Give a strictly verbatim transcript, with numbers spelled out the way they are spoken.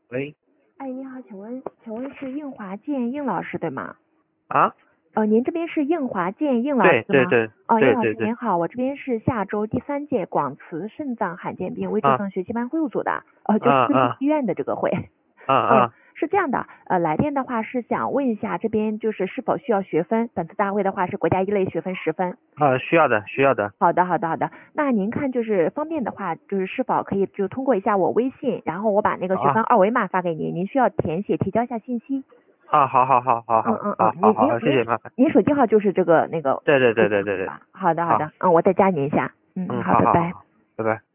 喂， 哎，你好，请问请问是应华建应老师对吗？ 啊， 呃，您这边是应华建应老师吗？ 对对对哦，应老对对对， 师您好，我这边是下周第三届广慈肾脏罕见病危重啊症学习班会务组的，呃，就是啊啊医院的这个会。嗯， 啊啊是这样的，呃，来电的话是想问一下这边就是是否需要学分？本次大会的话是国家一类学分十分。 啊，需要的需要的， 好的，好的，好的。那您看就是方便的话，就是是否可以就通过一下我微信，然后我把那个学分啊二维码发给您，您需要填写提交一下信息。 啊，好好好好好嗯嗯嗯， 好好好，谢您您您谢麻烦， 您手机号就是这个那个对对对微信对对对， 号是吧？好的好好， 的，嗯，我再加您一下。嗯， 嗯， 好，拜拜。 好好好，拜拜。